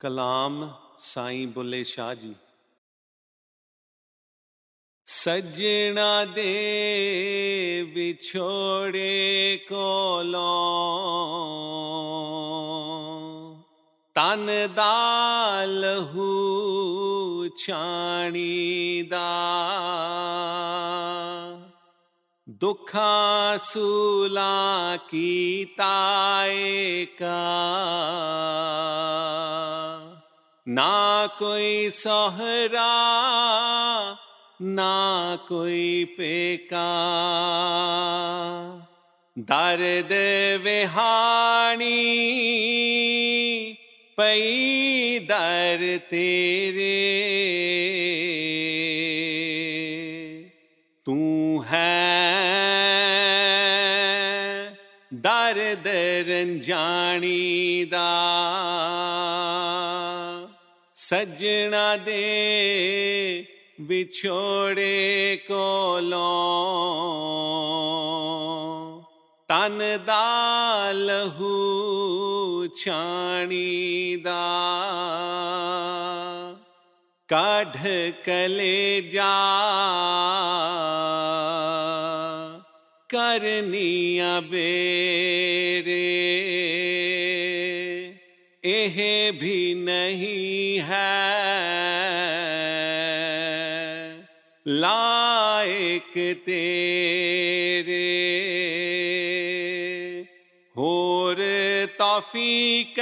ਕਲਾਮ ਸਾਈਂ ਬੁੱਲੇ ਸ਼ਾਹ ਜੀ। ਸੱਜਣਾ ਦੇ ਵਿਛੋੜੇ ਕੋਲੋਂ ਤਨ ਦਾ ਲਹੂ ਛਾਣੀਦਾ, ਦੁੱਖਾਂ ਸੂਲਾਂ ਕੀਤਾ ਏਕਾ, ਨਾ ਕੋਈ ਸਹੁਰਾ ਨਾ ਕੋਈ ਪੇਕਾ, ਦਰਦ ਵਿਹਾਣੀ ਪਈ ਦਰ ਤੇਰੇ, ਤੂੰ ਹੈ ਦਰਦ ਰੰਜਾਣੀ ਦਾ। ਸੱਜਣਾ ਦੇ ਵਿਛੋੜੇ ਕੋਲੋਂ ਤਨ ਦਾ ਲਹੂ ਛਾਣੀਦਾ, ਕੱਢ ਕਲੇਜਾ ਕਰਨੀਆਂ ਬੇਰੇ, ਇਹ ਵੀ ਨਹੀਂ ਹੈ ਲਾਇਕ ਤੇਰੇ, ਹੋਰ ਤੌਫੀਕ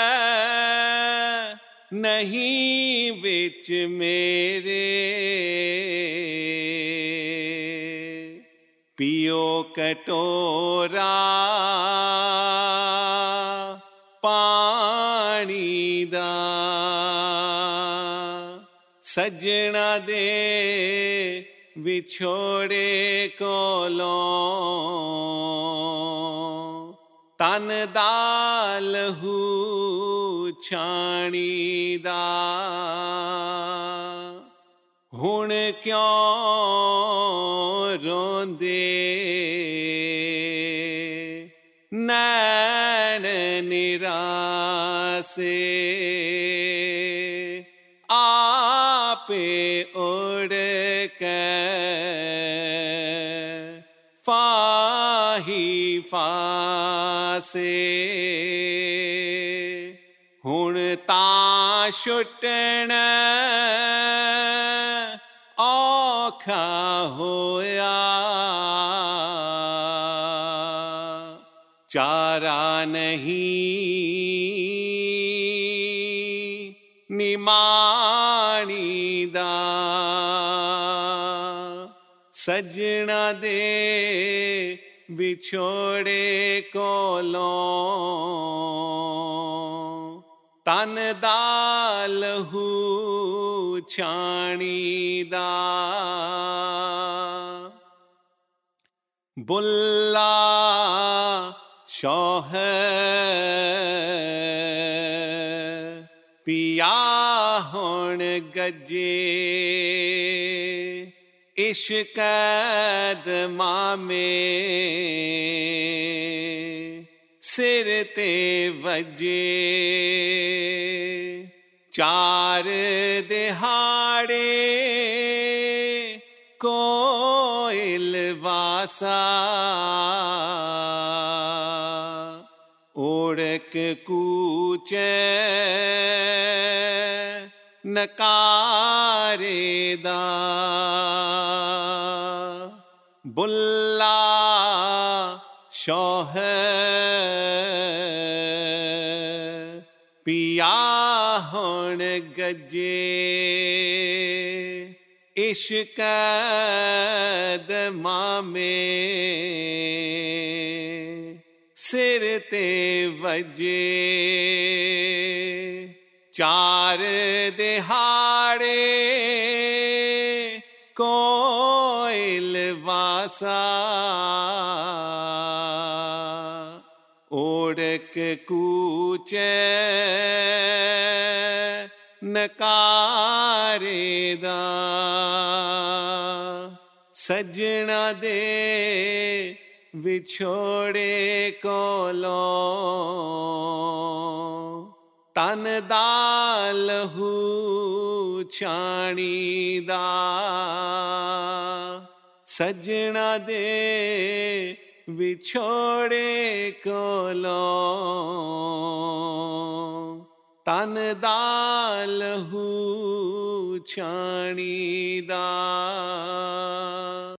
ਨਹੀਂ ਵਿੱਚ ਮੇਰੇ, ਪੀਓ ਕਟੋਰਾ ਪਾਣੀ ਦਾ। ਸੱਜਣਾ ਦੇ ਵਿਛੋੜੇ ਕੋਲੋਂ ਤਨ ਦਾ ਲਹੂ ਛਾਣੀਦਾ, ਹੁਣ ਕਿਉਂ ਰੋਂਦੇ ਨੈਣ ਨਿਰਾਸੇ, ਆਪੇ ਉੜ ਕੇ ਫਾਹੀ ਫਾਸੇ, ਹੁਣ ਤਾਂ ਛੁੱਟਣਾ ਔਖਾ ਹੋਇਆ, ਚਾਰਾ ਨਹੀਂ ਨਿਮਾਣੀ ਦਾ। ਸੱਜਣਾ ਦੇ ਵਿਛੋੜੇ ਕੋਲੋਂ ਤਨ ਦਾ ਲਹੂ ਛਾਣੀਦਾ, ਬੁੱਲਾ ਸ਼ਾਹ ਪਿਆ ਹੁਣ ਗੱਜੇ, ਇਸ਼ਕ ਦਮਾਮੇ ਸਿਰ ਤੇ ਵੱਜੇ, ਚਾਰ ਦਿਹਾੜੇ ਕੋਇਲ ਵਾਸਾ, ਓੜਕ ਕੂਚੇ ਨਕਾਰੇ ਦਾ, ਬੁੱਲਾ ਸ਼ਾਹ ਪਿਆ ਹੁਣ ਗੱਜੇ, ਇਸ਼ਕ ਦਮਾਮੇ ਸਿਰ ਤੇ ਵੱਜੇ, ਚਾਰ ਦਿਹਾੜੇ ਕੋਇਲ ਵਾਸਾ, ਓੜਕ ਕੂਚੇ ਨਕਾਰੇ ਦਾ। ਸੱਜਣਾ ਦੇ ਵਿਛੋੜੇ ਕੋਲੋਂ ਤਨ ਦਾ ਲਹੂ ਛਾਣੀ ਦਾ ਸਜਣਾ ਦੇ ਵਿਛੋੜੇ ਕੋਲੋਂ ਤਨ ਦਾ ਲਹੂ ਛਾਣੀ ਦਾ।